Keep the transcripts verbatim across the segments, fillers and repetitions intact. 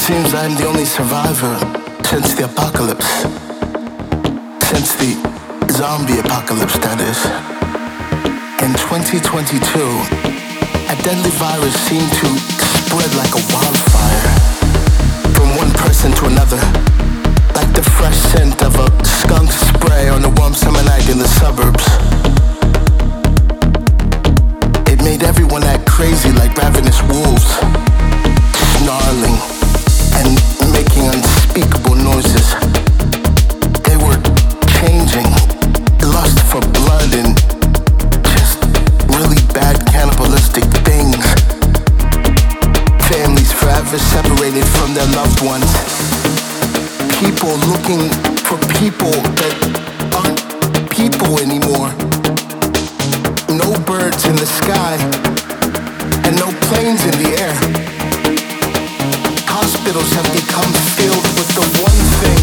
seems I'm the only survivor since the apocalypse. Since the zombie apocalypse, that is. In twenty twenty-two, a deadly virus seemed to spread like a wildfire from one person to another, like the fresh scent of a skunk spray on a warm summer night in the suburbs. It made everyone act crazy like ravenous wolves, snarling and making unspeakable noises. They were changing, lust for blood and just really bad cannibalistic things. Families forever separated from their loved ones. People looking for people that aren't people anymore. No birds in the sky and no planes in the air. Hospitals have become filled with the one thing.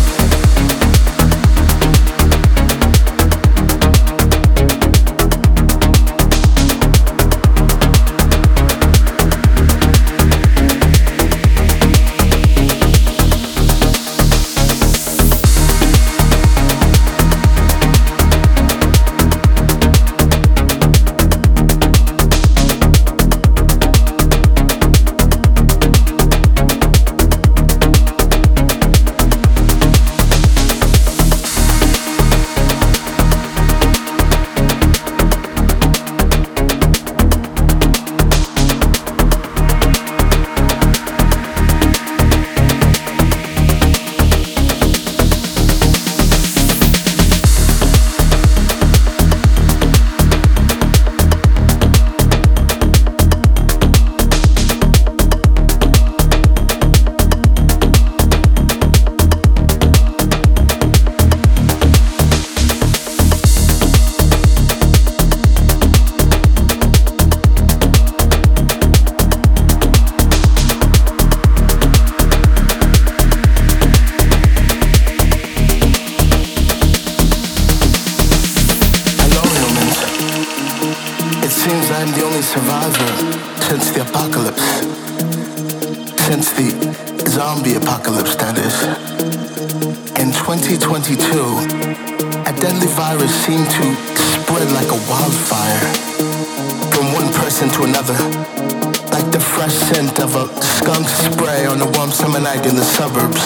I'm the only survivor since the apocalypse. Since the zombie apocalypse, that is. In twenty twenty-two, a deadly virus seemed to spread like a wildfire from one person to another, like the fresh scent of a skunk spray on a warm summer night in the suburbs.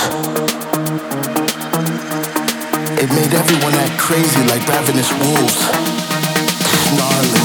It made everyone act crazy like ravenous wolves, snarling.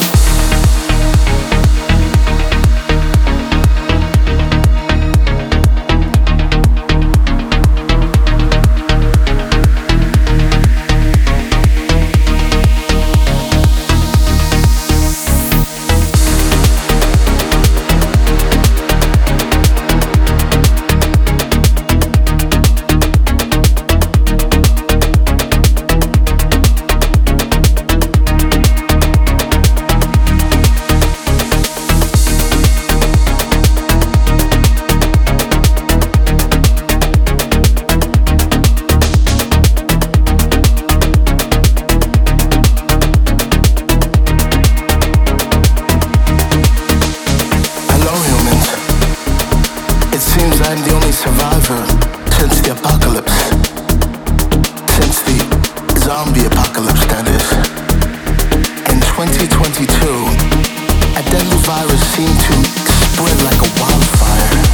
I'm the only survivor since the apocalypse. Since the zombie apocalypse, that is. In twenty twenty-two, a deadly virus seemed to spread like a wildfire